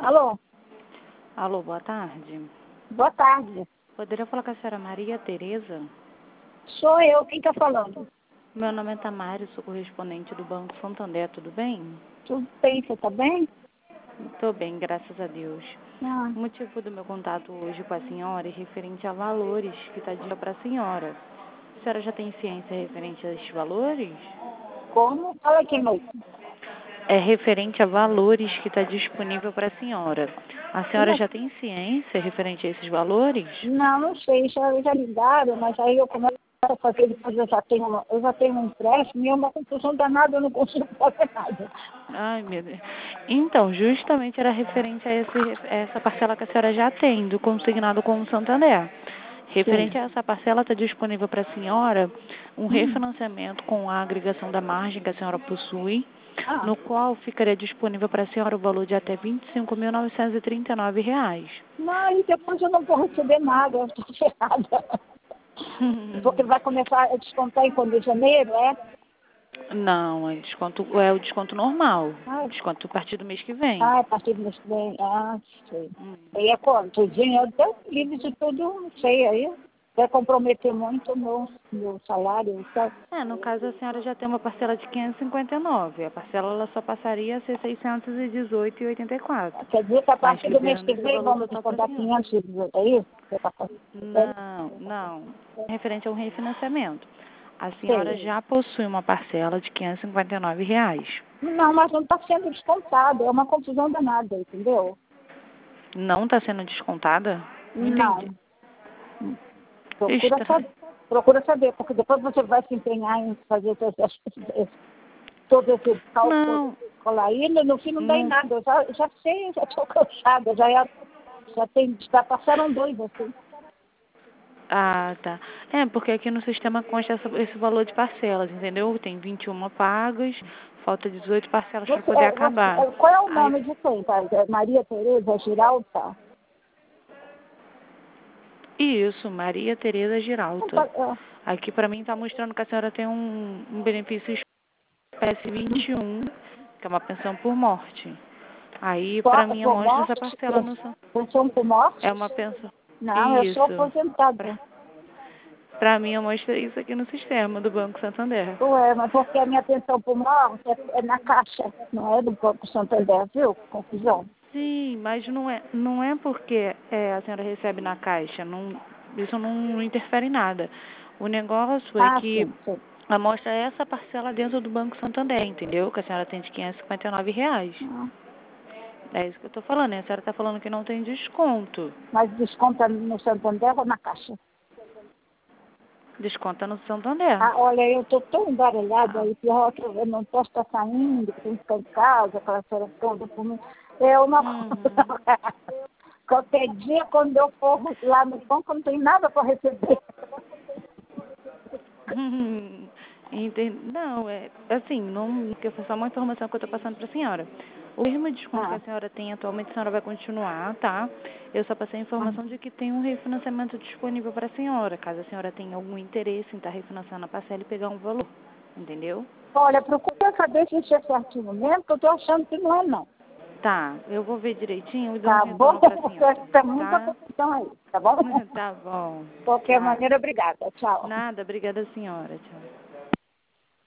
Alô? Alô, boa tarde. Boa tarde. Poderia falar com a senhora Maria Tereza? Sou eu, quem está falando? Meu nome é Tamara, sou correspondente do Banco Santander, tudo bem? Tudo bem, você está bem? Estou bem, graças a Deus. Ah, O motivo do meu contato hoje com a senhora é referente a valores que está dizendo para a senhora. A senhora já tem ciência referente a esses valores? como? Fala aqui, moço. É referente a valores que está disponível para a senhora. A senhora já tem ciência referente a esses valores? Não sei, já ligaram, mas aí eu começo a fazer, depois eu já tenho um empréstimo e é uma confusão danada, eu não consigo fazer nada. Ai, meu Deus. Então, justamente era referente a essa parcela que a senhora já tem, do consignado com o Santander. Referente Sim. a essa parcela, está disponível para a senhora um Hum. refinanciamento com a agregação da margem que a senhora possui, Ah, no qual ficaria disponível para a senhora o valor de até R$ 25.939. mas depois eu não vou receber nada, eu estou ferrada. Porque vai começar a descontar em quando? Em janeiro, é? Não, é o desconto normal. Ah, Desconto a partir do mês que vem. a partir do mês que vem. Ah, sei. Hum. Aí é quanto? Dinheiro, Deus livre de tudo, não sei. Aí vai comprometer muito o meu salário. Então, No caso, a senhora já tem uma parcela de 559. A parcela ela só passaria a ser 618,84. quer dizer que a Mas partir do mês liberando que esse vem valor vamos total para a descontar senhora. 518, é isso? Você tá falando? Não. Referente ao refinanciamento. A senhora Sei. já possui uma parcela de R$ 559. Não, mas não está sendo descontado. É uma confusão danada, entendeu? Não está sendo descontada? Não entendi. Não. Procura Estranho. saber. Procura saber, porque depois você vai se empenhar em fazer todo esse cálculo Não. aí, no fim não dá em Não. nada. Eu já sei, já estou cansada, já passaram 2 assim. Ah, tá. Porque aqui no sistema consta esse valor de parcelas, entendeu? Tem 21 pagas, falta 18 parcelas para poder acabar. Qual é o Aí, nome de quem, tá? É Maria Tereza Giralta? isso, Maria Tereza Giralta. É, Aqui para mim está mostrando que a senhora tem um benefício PS21, que é uma pensão por morte. Aí para mim por mostra essa morte? parcela Pensão por morte? é uma pensão. Não, eu sou Isso. aposentada. Para mim eu mostro isso aqui no sistema do Banco Santander. Ué, mas porque a minha pensão por morte é na Caixa, não é do Banco Santander, viu? Confusão. Sim, mas não é porque a senhora recebe na caixa, isso não interfere em nada. O negócio é Ah, que sim, sim. amostra essa parcela dentro do Banco Santander, entendeu? Que a senhora tem de R$ 559. Ah, É isso que eu estou falando, né? A senhora está falando que não tem desconto. mas desconta no Santander ou na Caixa? Desconta no Santander. Ah, olha, eu estou tão embaralhada Ah. aí, pior que eu não posso estar saindo, tenho que ficar em casa, aquela história toda por mim. É uma Uhum. qualquer dia, quando eu for lá no banco, eu não tenho nada para receber. Não, é assim, não, porque foi só uma informação que eu estou passando para a senhora. O mesmo desconto que Ah, a senhora tem atualmente, a senhora vai continuar, tá? Eu só passei a ah. informação de que tem um refinanciamento disponível para a senhora, caso a senhora tenha algum interesse em estar refinanciando a parcela e pegar um valor, entendeu? Olha, procura saber se isso é certinho mesmo, que eu estou achando que não é não. Tá, eu vou ver direitinho e dou um Tá bom? retorno para a Porque senhora, está muita tá? confusão aí, tá bom? Tá bom, De qualquer tchau. maneira, obrigada. Tchau. Nada, obrigada senhora, tchau.